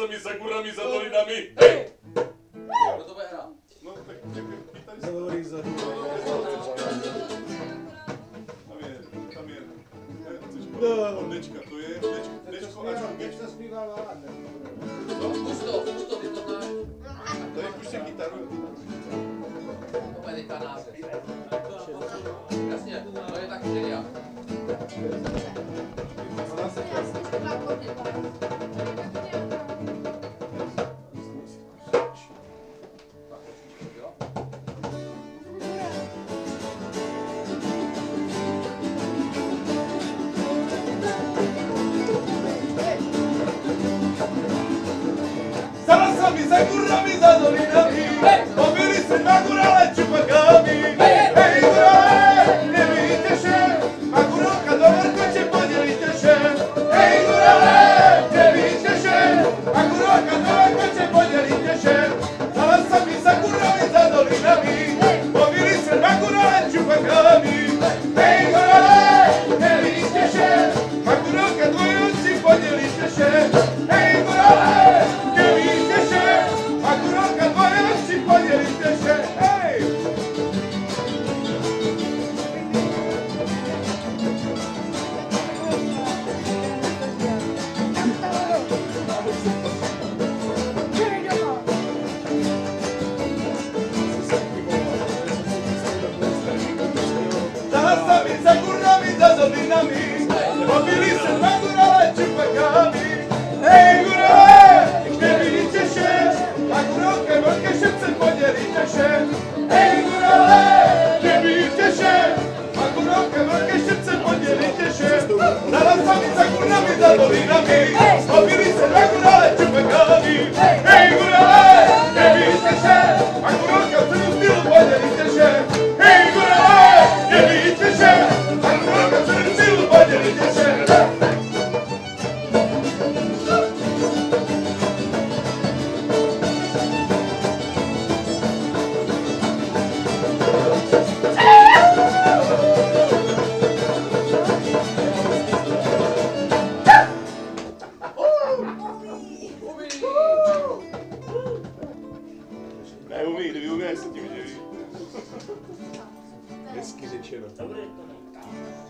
sami za górami, za dolinami. Hej! Kdo to bude hrát? No tak kytarista. Zahorí za Tam je. Ondečka, to je Dčko a Čko. zpívala. Zkus to, ty to znáš. To je puště kytaru. To bude teďka název. Jasně, to je tak geniál. Za sami, za górami, za dolinami. Objeli se na górale čupakami. Hej, górale, nevidíte še? A góralka do vrkoče podělíte še. Hej, górale, nevidíte še? A góralka do vrkoče podělíte še. Za sami, za górami, za dolinami. Objeli se na górale čupakami. Hej, górale, nevidíte še? A góralka do vrkoče podělíte še. Hej, górale, nevidíte še? A góralka do vrkoče podělíte še. Hej! Za sami, za górami, za dolinami. Objeli se na górale čupakami. Hej, górale, nevidíte še? A góralka velké šepce podělíte še. Hej, górale, nevidíte še? A góralka velké šepce podělíte še. Za sami, za górami, za dolinami. Objeli se na górale čupakami. Hej, górale, nevidíte še? A góralka v celou stylu podělíte še. Hej, górale, nevidíte še? A góralka v celou stylu podělíte še. Neumí, kdyby uměl, jak se tím živí. Hezky řečeno. Dobrý to nejde.